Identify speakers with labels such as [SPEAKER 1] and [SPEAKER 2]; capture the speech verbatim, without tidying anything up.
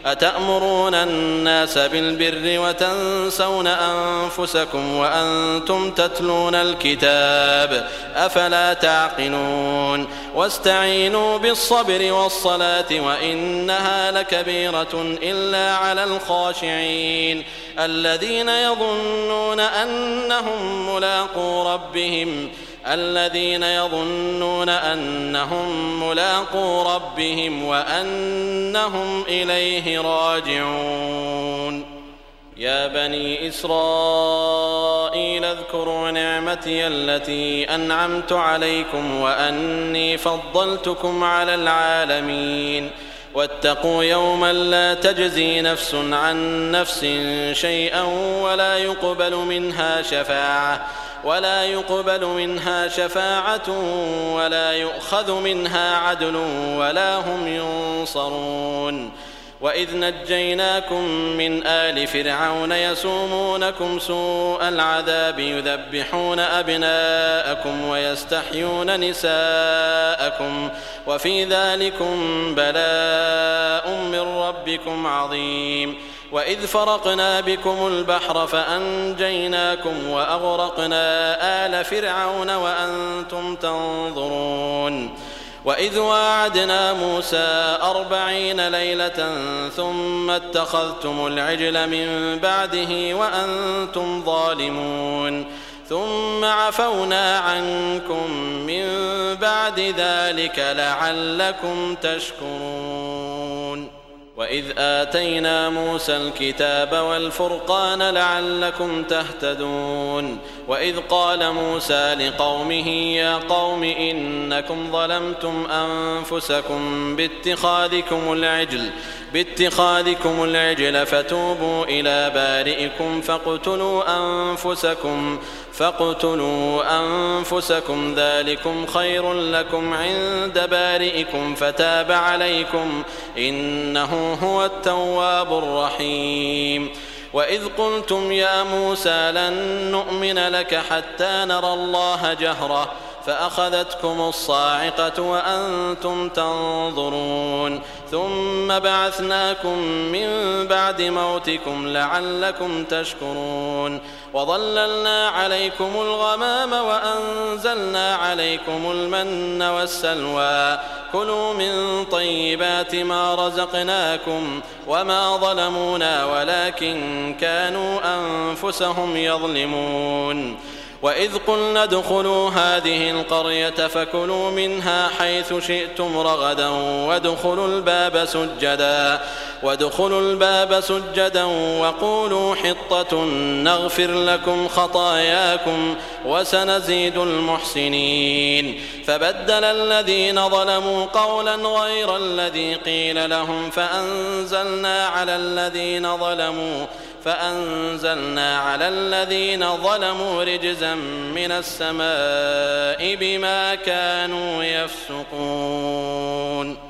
[SPEAKER 1] أتأمرون الناس بالبر وتنسون أنفسكم وأنتم تتلون الكتاب أفلا تعقلون واستعينوا بالصبر والصلاة وإنها لكبيرة إلا على الخاشعين الذين يظنون أنهم ملاقو ربهم الذين يظنون أنهم ملاقو ربهم وأنهم إليه راجعون يا بني إسرائيل اذكروا نعمتي التي أنعمت عليكم وأني فضلتكم على العالمين واتقوا يوما لا تجزي نفس عن نفس شيئا ولا يقبل منها شفاعة ولا يقبل منها شفاعة ولا يؤخذ منها عدل ولا هم ينصرون وإذ نجيناكم من آل فرعون يسومونكم سوء العذاب يذبحون أبناءكم ويستحيون نساءكم وفي ذلكم بلاء من ربكم عظيم وإذ فرقنا بكم البحر فأنجيناكم وأغرقنا آل فرعون وأنتم تنظرون وإذ واعدنا موسى أربعين ليلة ثم اتخذتم العجل من بعده وأنتم ظالمون ثم عفونا عنكم من بعد ذلك لعلكم تشكرون وإذ آتينا موسى الكتاب والفرقان لعلكم تهتدون وإذ قال موسى لقومه يا قوم إنكم ظلمتم أنفسكم باتخاذكم العجل باتخاذكم العجل فتوبوا إلى بارئكم فاقتلوا أنفسكم فاقتلوا أنفسكم ذلكم خير لكم عند بارئكم فتاب عليكم إنه هو التواب الرحيم وإذ قلتم يا موسى لن نؤمن لك حتى نرى الله جهرة فأخذتكم الصاعقة وأنتم تنظرون ثم بعثناكم من بعد موتكم لعلكم تشكرون وظللنا عليكم الغمام وأنزلنا عليكم المن والسلوى كلوا من طيبات ما رزقناكم وما ظلمونا ولكن كانوا أنفسهم يظلمون وإذ قلنا ادخلوا هذه القرية فكلوا منها حيث شئتم رغدا وادخلوا الباب سجدا وادخلوا الباب سجدا وقولوا حطة نغفر لكم خطاياكم وسنزيد المحسنين فبدل الذين ظلموا قولا غير الذي قيل لهم فأنزلنا على الذين ظلموا فأنزلنا على الذين ظلموا رجزا من السماء بما كانوا يفسقون